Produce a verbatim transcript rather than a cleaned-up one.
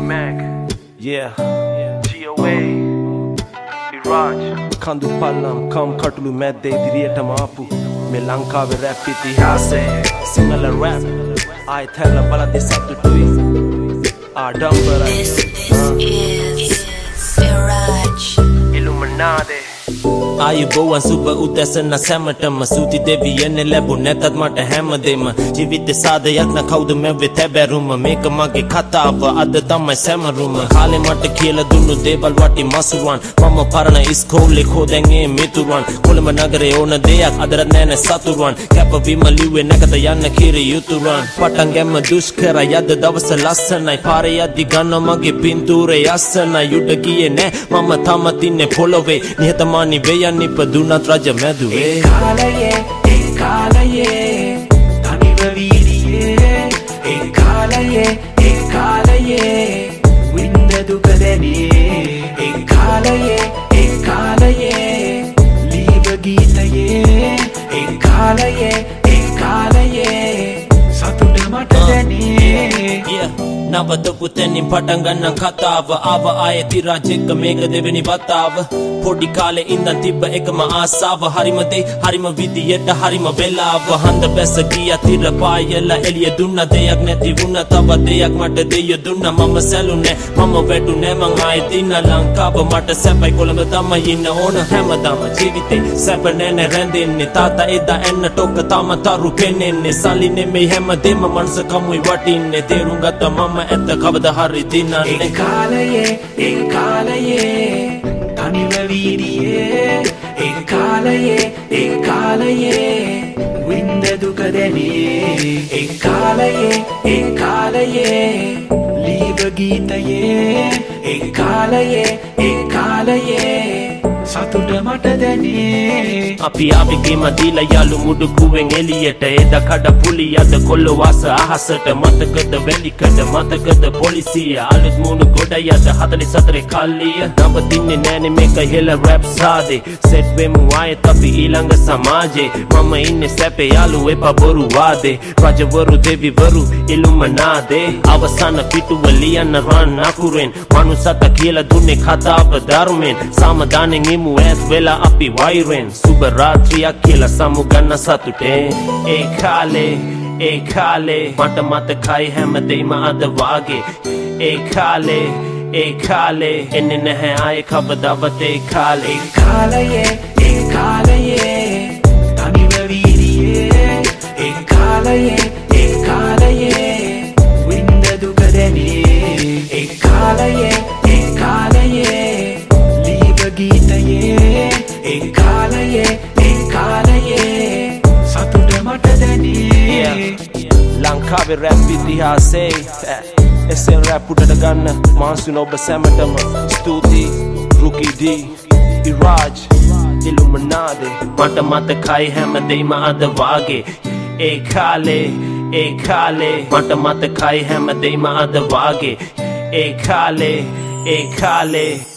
Mac, Yeah, G O A, Iraj. Kandu pallam kam katulu madde diriyata maapu me Lankave rap itihase Sinhala rap I thella balade satutui ah dambara. This, this is Iraj. Illuminati. ආයුබෝවන් සුබ උදැසන සැමටම සූති දෙවියන් ලැබු නැතත් මට හැමදේම ජීවිත සාදයක් න කවුද මෙවෙ තැබැරුම මේක මගේ කතාව අද තමයි සැමරුම කාලේ මට කියලා දුන්නු දේවල් වටි මසුරුවන් මම පරණ ඉස්කෝලේ කෝදැන් ඒ මිතුරුවන් කොළඹ නගරේ ඕන දෙයක් අදරත් නෑනේ සතුරුවන් කැපවීම ලිව්වේ නැකත යන්න කිරි යුතුරුවන් පටන් ගැම්ම දුෂ්කරයි අද දවස ලස්සනයි පාරේ යද්දි ගන්න මගේ පින්තූරේ අස්සනයි උඩ ගියේ නෑ මම තාමත් ඉන්නේ පොළොවේ නිහතමානී වෙයන් ඉපදුනත් රජ මැදුවේ ඒ කාලයේ ඒ කාලයේ තනිව වීදියේ ඒ කාලයේ ඒ කාලයේ විඳ දුක දැනේ ඒ කාලයේ ඒ කාලයේ ලීබ ගීතයේ ඒ කාලයේ ඒ කාලයේ සතුට මට දැනේ නවතපු තැනින් පටන් ගන්න කතාව ආව ආයේ තිරාජෙක්ක මේක දෙවෙනි වතාව පොඩි කාලේ ඉඳන් තිබ්බ එකම ආසාව හරිම දේ හරිම විදියට හරිම වෙලාව හඳ බැස ගියා තිර පායලා එළිය දුන්න දෙයක් නැති වුණා තව දෙයක් මට දෙය දුන්නා මම සැලුනේ මම වැටුනේ මං ආයේ දින ලංකාව මට සැපයි කොළඹ තමයි ඉන්න ඕන හැමදාම ජීවිතේ සැප නැනේ රැඳෙන්නේ තාත්තා එදා එන්න ටොක්ක තම තරු පෙන්නේ සල්ලි නෙමෙයි හැමදේම මනස කමුයි වටින්නේ තේරුම් ගත්තා මම ඇත්ත කවදා හරි දිනන්නේ ඒ කාලයේ ඒ කාලයේ තනිව වීදියේ ඒ කාලයේ ඒ කාලයේ විඳ දුක දැනේ ඒ කාලයේ ඒ කාලයේ ලීබ ගීතයේ ඒ කාලයේ ඒ කාලයේ සතුට මට දැනේ අපි ආවිගේම දීලා යාළු මුඩු කුවෙන් එළියට එදා කඩ පුලි අද කොල්ල වාස අහසට මතකද වැලිකඩ මතකද පොලිසිය අලුත් මුණු ගොඩ යද හතළිස් හතරේ කල්ලිය නවතින්නේ නෑනේ මේක හෙල රැප් සාදේ සෙට් වෙමු ආයෙත් අපි ඊළඟ සමාජේ මම ඉන්නේ සැපේ යාළු එපා බොරු වාදේ රජවරු දෙවිවරු ඉල්ලුමනාදේ අවසාන පිටුව ලියන්න රන් අකුරෙන් මනුසත කියලා දුන්නේ කතාව ධර්මෙන් සාමදානෙන් ඉමු ඇස් වෙලා අපි වෛරෙන් සුබ රාත්‍රියක් කියලා සමුගන්න සතුටේ ඒ කාලේ ඒ කාලේ මට මතකයි හැමදේම අද වාගේ ඒ කාලේ ඒ කාලේ එන්නේ නැහැ ආයේ කවදාවත් ඒ කාලේ ඒ කාලයේ ඒ කාලයේ තනිව වීදියේ ඒ කාලයේ ඒ කාලයේ විඳ දුක දැනේ ඒ කාලයේ ඒ කාලයේ ලීබ ගීතයේ ඒ කාලයේ ඒ කාලයේ සතුට මට දැනේ ලංකාවේ රැප් ඉතිහාසේ එසෙන් රැප් උඩට ගන්න මාන්සුන ඔබ සැමටම ස්තුතියි රුකි ඩී ඉරාජ් ඉල්ලුමිනාටි මට මතකයි හැමදේම අද වාගේ ඒ කාලේ ඒ කාලේ මට මතකයි හැමදේම අද වාගේ ඒ කාලේ ඒ කාලේ